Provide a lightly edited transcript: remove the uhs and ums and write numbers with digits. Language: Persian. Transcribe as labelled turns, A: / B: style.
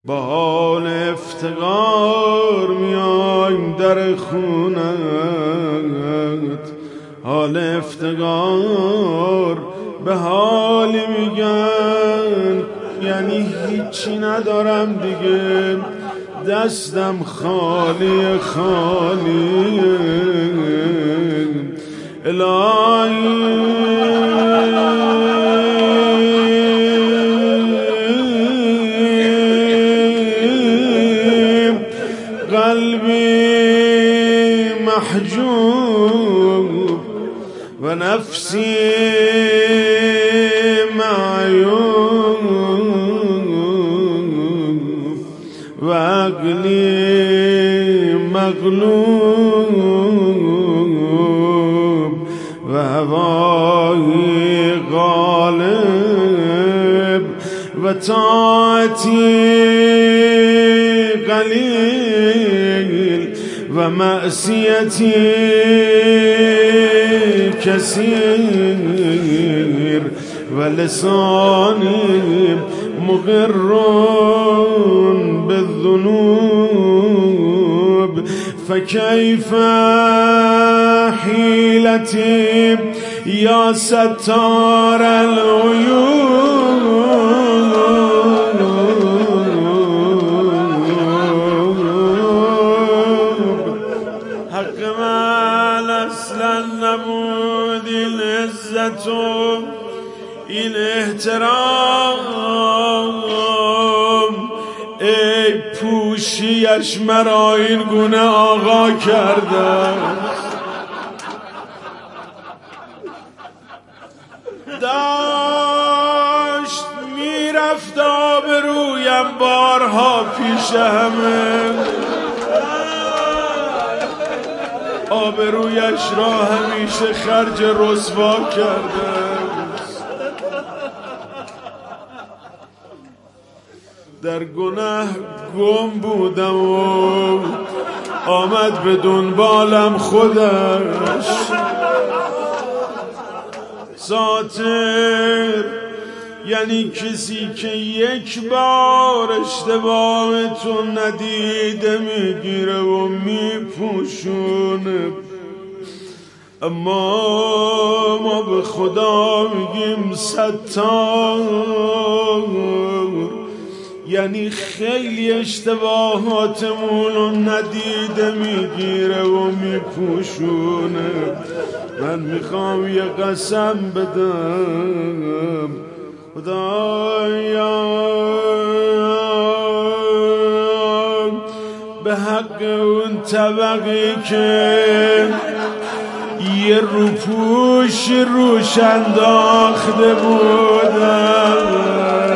A: با حال افتقار میایم در خونت، حال افتقار به حالی میگن یعنی هیچی ندارم دیگه، دستم خالی خالی. الهی قلبی محجوب و نفسی معیوب و عقلی مغلوب و هوایی غالب و طاعتی قلیل و معصیتی کثیر و لسانی مقر بالذنوب فكيف حيلتي يا ستار العيوب. حق من اصلا نبود این عزت و این احترام، ای پوشیش مرا این گونه آقا کرده. داشت میرفت آبرویم بارها پیش همه، آبرویش را همیشه خرج رسوا کرده. در گناه گم بودم و آمد به دنبالم خودش. ساتر یعنی کسی که یک بار اشتباه تو ندیده میگیره و میپوشونه. اما ما به خدا میگیم ستار، یعنی خیلی اشتباهاتمون رو ندیده میگیره و میپوشونه. من میخوام یه قسم بدم، خدایا به حق اون طبقی که یه روپوش روش انداخته بودم،